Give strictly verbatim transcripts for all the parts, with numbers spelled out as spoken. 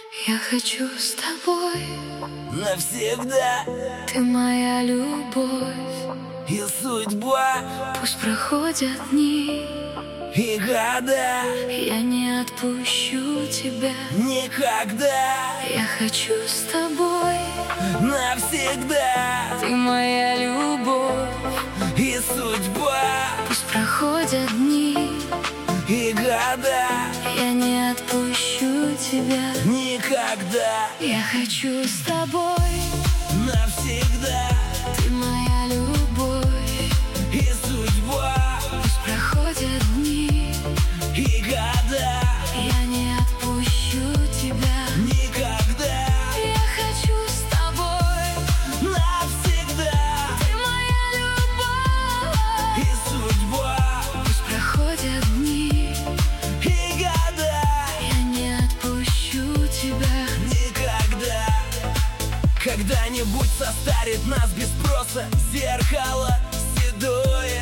Я хочу с тобой навсегда. Ты моя любовь И судьба, пусть проходят дни и года, я не отпущу тебя никогда. Я хочу с тобой Навсегда. Ты моя любовь И судьба, пусть проходят дни и года, я не отпущу тебя никогда. Я хочу с тобой Навсегда. Ты моя любовь И судьба, пусть проходят дни и года, я не отпущу тебя никогда. Я хочу с тобой Навсегда. Ты моя любовь И судьба, пусть проходят дни и года, я не отпущу тебя никогда. Когда-нибудь состарит нас без спроса зеркало седое,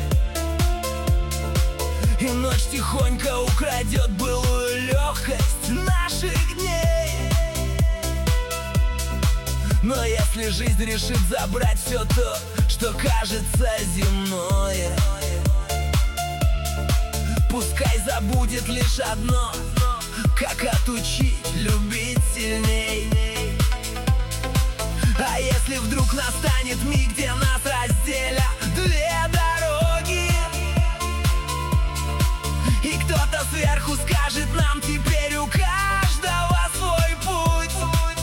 и ночь тихонько украдет былую легкость наших дней. Но если жизнь решит забрать все то, что кажется земное, пускай забудет лишь одно, как отучить любить сильней. А если вдруг настанет миг, где нас разделят две дороги, и кто-то сверху скажет нам: теперь у каждого свой путь,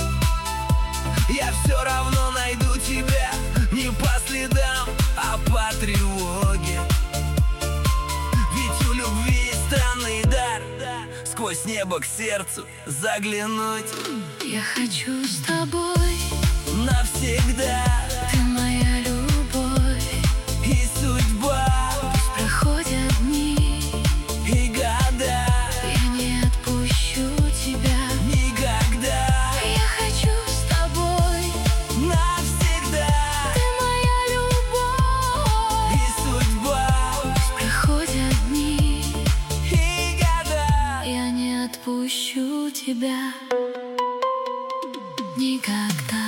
я все равно найду тебя не по следам, а по тревоге. Ведь у любви есть странный дар сквозь небо к сердцу заглянуть. Я хочу с тобой Навсегда. Ты моя любовь И судьба, пусть проходят дни и года, я не отпущу тебя никогда. Я хочу с тобой Навсегда. Ты моя любовь И судьба, пусть проходят дни и года, я не отпущу тебя никогда